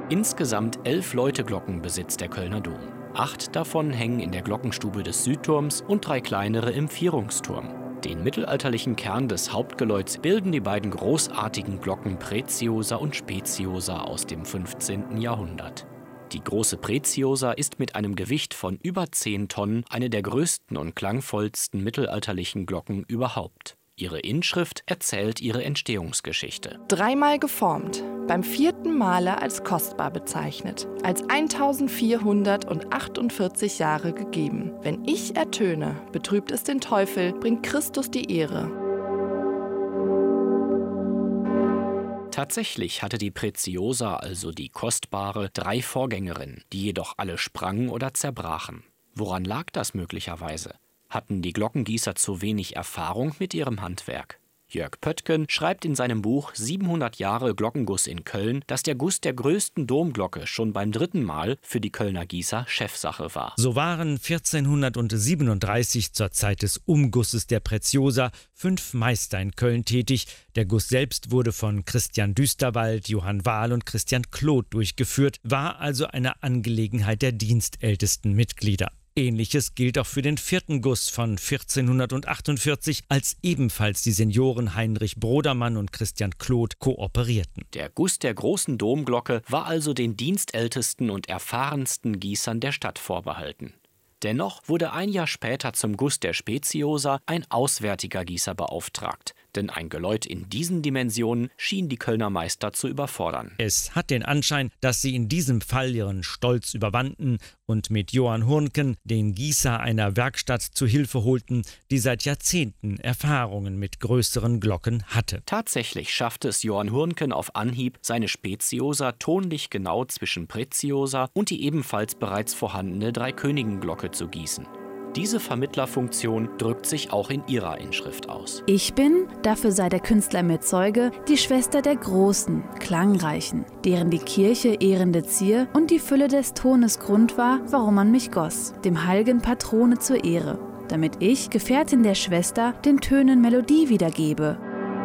Insgesamt 11 Läuteglocken besitzt der Kölner Dom. 8 davon hängen in der Glockenstube des Südturms und 3 kleinere im Vierungsturm. Den mittelalterlichen Kern des Hauptgeläuts bilden die beiden großartigen Glocken Preziosa und Speciosa aus dem 15. Jahrhundert. Die große Preziosa ist mit einem Gewicht von über 10 Tonnen eine der größten und klangvollsten mittelalterlichen Glocken überhaupt. Ihre Inschrift erzählt ihre Entstehungsgeschichte. 3-mal geformt, beim 4. Male als kostbar bezeichnet, als 1448 Jahre gegeben. Wenn ich ertöne, betrübt es den Teufel, bringt Christus die Ehre. Tatsächlich hatte die Preziosa, also die kostbare, 3 Vorgängerinnen, die jedoch alle sprangen oder zerbrachen. Woran lag das möglicherweise? Hatten die Glockengießer zu wenig Erfahrung mit ihrem Handwerk? Jörg Pöttgen schreibt in seinem Buch 700 Jahre Glockenguss in Köln, dass der Guss der größten Domglocke schon beim 3. Mal für die Kölner Gießer Chefsache war. So waren 1437 zur Zeit des Umgusses der Preziosa 5 Meister in Köln tätig. Der Guss selbst wurde von Christian Düsterwald, Johann Wahl und Christian Kloth durchgeführt, war also eine Angelegenheit der dienstältesten Mitglieder. Ähnliches gilt auch für den 4. Guss von 1448, als ebenfalls die Senioren Heinrich Brodermann und Christian Kloth kooperierten. Der Guss der großen Domglocke war also den dienstältesten und erfahrensten Gießern der Stadt vorbehalten. Dennoch wurde ein Jahr später zum Guss der Speciosa ein auswärtiger Gießer beauftragt, denn ein Geläut in diesen Dimensionen schien die Kölner Meister zu überfordern. Es hat den Anschein, dass sie in diesem Fall ihren Stolz überwanden und mit Johann Hurnken den Gießer einer Werkstatt zu Hilfe holten, die seit Jahrzehnten Erfahrungen mit größeren Glocken hatte. Tatsächlich schaffte es Johann Hurnken auf Anhieb, seine Speciosa tonlich genau zwischen Preziosa und die ebenfalls bereits vorhandene Dreikönigenglocke zu gießen. Diese Vermittlerfunktion drückt sich auch in ihrer Inschrift aus. Ich bin, dafür sei der Künstler mir Zeuge, die Schwester der Großen, Klangreichen, deren die Kirche ehrende Zier und die Fülle des Tones Grund war, warum man mich goss, dem heiligen Patrone zur Ehre, damit ich, Gefährtin der Schwester, den Tönen Melodie wiedergebe.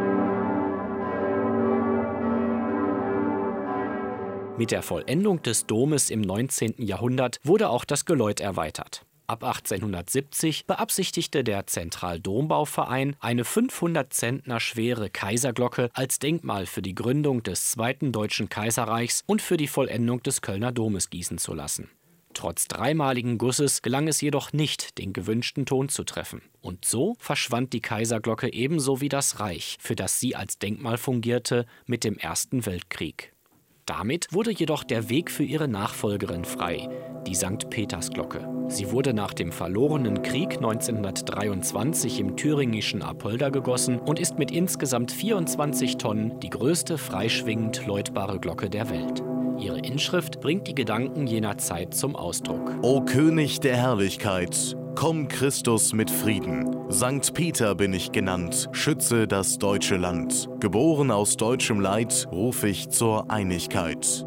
Mit der Vollendung des Domes im 19. Jahrhundert wurde auch das Geläut erweitert. Ab 1870 beabsichtigte der Zentraldombauverein, eine 500 Zentner schwere Kaiserglocke als Denkmal für die Gründung des Zweiten Deutschen Kaiserreichs und für die Vollendung des Kölner Domes gießen zu lassen. Trotz 3-maligen Gusses gelang es jedoch nicht, den gewünschten Ton zu treffen. Und so verschwand die Kaiserglocke ebenso wie das Reich, für das sie als Denkmal fungierte, mit dem Ersten Weltkrieg. Damit wurde jedoch der Weg für ihre Nachfolgerin frei, die St. Petersglocke. Sie wurde nach dem verlorenen Krieg 1923 im thüringischen Apolda gegossen und ist mit insgesamt 24 Tonnen die größte freischwingend läutbare Glocke der Welt. Ihre Inschrift bringt die Gedanken jener Zeit zum Ausdruck. O König der Herrlichkeit, komm Christus mit Frieden. Sankt Peter bin ich genannt, schütze das deutsche Land. Geboren aus deutschem Leid, ruf ich zur Einigkeit.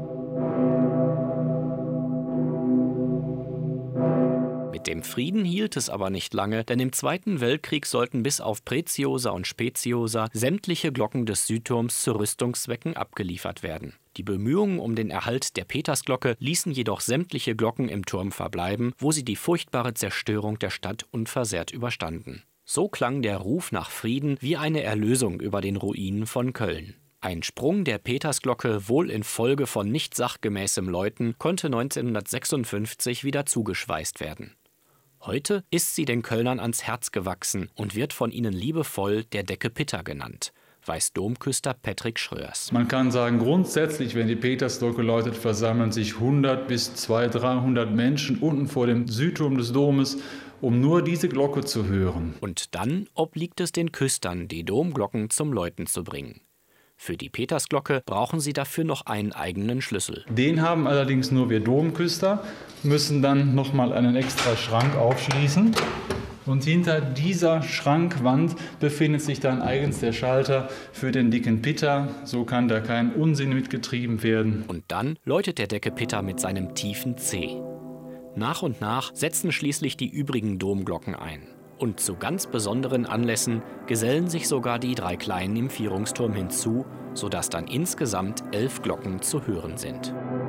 Mit dem Frieden hielt es aber nicht lange, denn im Zweiten Weltkrieg sollten bis auf Preziosa und Speciosa sämtliche Glocken des Südturms zu Rüstungszwecken abgeliefert werden. Die Bemühungen um den Erhalt der Petersglocke ließen jedoch sämtliche Glocken im Turm verbleiben, wo sie die furchtbare Zerstörung der Stadt unversehrt überstanden. So klang der Ruf nach Frieden wie eine Erlösung über den Ruinen von Köln. Ein Sprung der Petersglocke, wohl infolge von nicht sachgemäßem Läuten, konnte 1956 wieder zugeschweißt werden. Heute ist sie den Kölnern ans Herz gewachsen und wird von ihnen liebevoll der Decke Pitter genannt, weiß Domküster Patrick Schröers. Man kann sagen, grundsätzlich, wenn die Petersglocke läutet, versammeln sich 100 bis 200, 300 Menschen unten vor dem Südturm des Domes, um nur diese Glocke zu hören. Und dann obliegt es den Küstern, die Domglocken zum Läuten zu bringen. Für die Petersglocke brauchen sie dafür noch einen eigenen Schlüssel. Den haben allerdings nur wir Domküster, müssen dann nochmal einen extra Schrank aufschließen. Und hinter dieser Schrankwand befindet sich dann eigens der Schalter für den dicken Pitter. So kann da kein Unsinn mitgetrieben werden. Und dann läutet der Decke Pitter mit seinem tiefen C. Nach und nach setzen schließlich die übrigen Domglocken ein. Und zu ganz besonderen Anlässen gesellen sich sogar die 3 kleinen im Vierungsturm hinzu sodass dann insgesamt 11 Glocken zu hören sind.